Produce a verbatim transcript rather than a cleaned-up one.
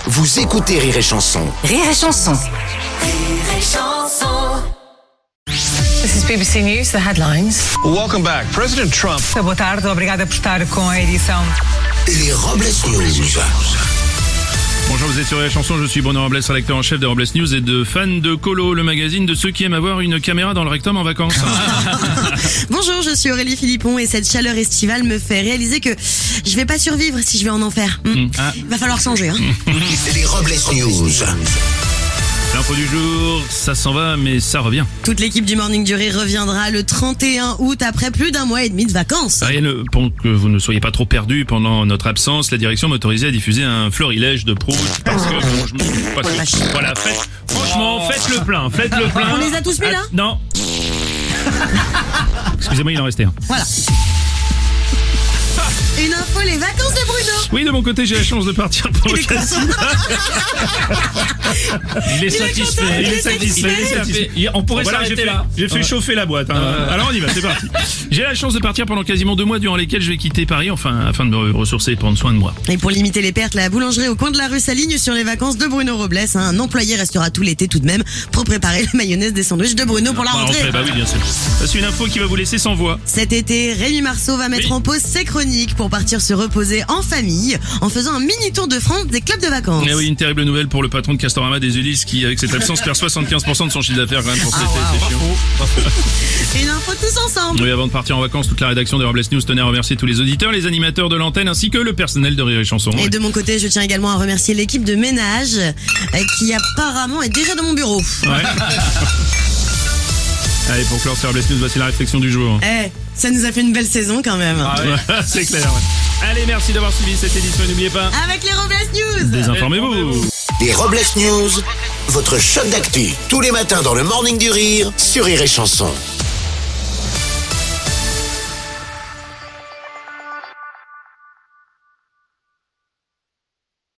vous écoutez Rire et Chanson. Rire et Chanson. Rire et Chanson. This is B B C News, the headlines. Welcome back. President Trump. Boa tarde, obrigada por estar com a edição. Les Robles News. Bonjour, vous êtes sur la chanson, je suis Bruno Robles, rédacteur en chef des Robles News et de Fan de Colo, le magazine de ceux qui aiment avoir une caméra dans le rectum en vacances. Bonjour, je suis Aurélie Philippon et cette chaleur estivale me fait réaliser que je vais pas survivre si je vais en enfer. Hmm. Mm. Ah. Va falloir changer, hein. Les Robles News. L'info du jour, ça s'en va mais ça revient. Toute l'équipe du Morning du Rire reviendra le trente et un août après plus d'un mois et demi de vacances. Rien ne- pour que vous ne soyez pas trop perdus pendant notre absence, la direction m'a autorisé à diffuser un florilège de Proust parce que bon, je me... parce que- voilà, faites, franchement, faites le plein, faites le plein. On les a tous mis là ? Ah, non. Excusez-moi, il en restait un. Voilà. Une info, les vacances de Bruno. Oui, de mon côté, j'ai la chance de partir pour le casino. Il est satisfait, content, il est satisfait, il est satisfait. Il- On pourrait Voilà, j'ai s'arrêter fait, là. j'ai fait chauffer la boîte. hein. Alors on y va, c'est parti. J'ai la chance de partir pendant quasiment deux mois durant lesquels je vais quitter Paris, enfin afin de me ressourcer et prendre soin de moi. Et pour limiter les pertes, la boulangerie au coin de la rue s'aligne sur les vacances de Bruno Robles. Un employé restera tout l'été tout de même pour préparer la mayonnaise des sandwichs de Bruno pour la Bah, rentrée. rentrée, bah oui, bien sûr. Ça, c'est une info qui va vous laisser sans voix. Cet été, Rémi Marceau va mettre Oui. en pause ses chroniques pour partir se reposer en famille en faisant un mini tour de France des clubs de vacances. Eh oui, une terrible nouvelle pour le patron de Castorama des Ulysses qui, avec cette absence, perd soixante-quinze pour cent de son chiffre d'affaires quand même pour cet été. C'est chiant. Une info tous ensemble. Oui, avant de partir en vacances, toute la rédaction des Robles News tenait à remercier tous les auditeurs, les animateurs de l'antenne ainsi que le personnel de Rire et Chanson. Et de mon côté, je tiens également à remercier l'équipe de ménage euh, qui apparemment est déjà dans mon bureau. Ouais. Allez, pour clore sur Robles News, voici la réflexion du jour. Eh, ça nous a fait une belle saison quand même. Ouais, c'est clair. Ouais. Allez, merci d'avoir suivi cette édition et n'oubliez pas, Avec les Robles News. désinformez-vous. Les Robles News, votre choc d'actu. Tous les matins dans le Morning du Rire sur Rire et Chanson.